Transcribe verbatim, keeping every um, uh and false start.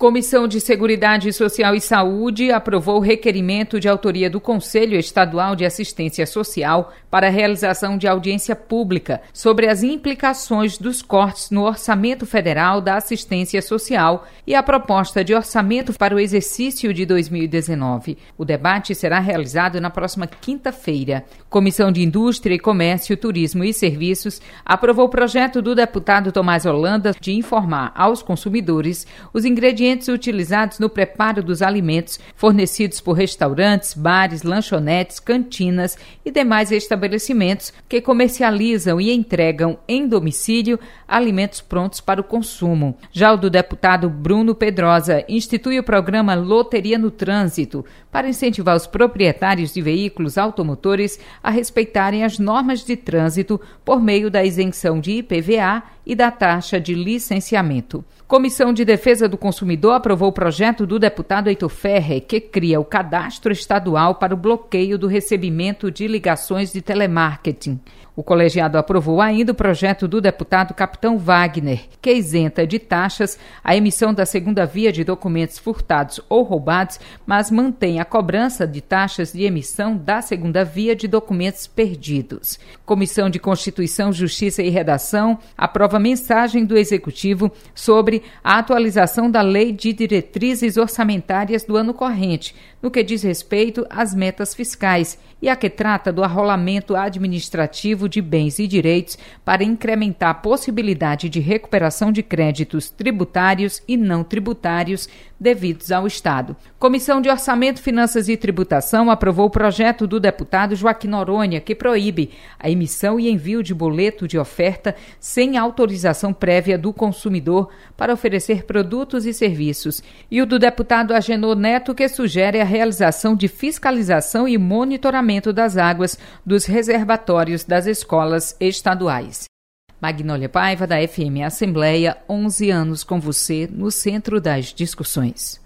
Comissão de Seguridade Social e Saúde aprovou o requerimento de autoria do Conselho Estadual de Assistência Social para a realização de audiência pública sobre as implicações dos cortes no Orçamento Federal da Assistência Social e a proposta de orçamento para o exercício de dois mil e dezenove. O debate será realizado na próxima quinta-feira. Comissão de Indústria e Comércio, Turismo e Serviços aprovou o projeto do deputado Tomás Holanda de informar aos consumidores os ingredientes utilizados no preparo dos alimentos fornecidos por restaurantes, bares, lanchonetes, cantinas e demais estabelecimentos que comercializam e entregam em domicílio alimentos prontos para o consumo. Já o do deputado Bruno Pedrosa institui o programa Loteria no Trânsito para incentivar os proprietários de veículos automotores a respeitarem as normas de trânsito por meio da isenção de I P V A e da taxa de licenciamento. Comissão de Defesa do Consumidor aprovou o projeto do deputado Heitor Ferrer, que cria o Cadastro Estadual para o bloqueio do recebimento de ligações de telemarketing. O colegiado aprovou ainda o projeto do deputado Capitão Wagner, que isenta de taxas a emissão da segunda via de documentos furtados ou roubados, mas mantém a cobrança de taxas de emissão da segunda via de documentos perdidos. Comissão de Constituição, Justiça e Redação aprova mensagem do Executivo sobre a atualização da Lei de Diretrizes Orçamentárias do ano corrente, no que diz respeito às metas fiscais, e a que trata do arrolamento administrativo de bens e direitos para incrementar a possibilidade de recuperação de créditos tributários e não tributários devidos ao Estado. Comissão de Orçamento, Finanças e Tributação aprovou o projeto do deputado Joaquim Noronha, que proíbe a emissão e envio de boleto de oferta sem autorização prévia do consumidor para oferecer produtos e serviços, e o do deputado Agenor Neto, que sugere a realização de fiscalização e monitoramento das águas dos reservatórios das escolas estaduais. Magnólia Paiva, da F M Assembleia, onze anos com você no centro das discussões.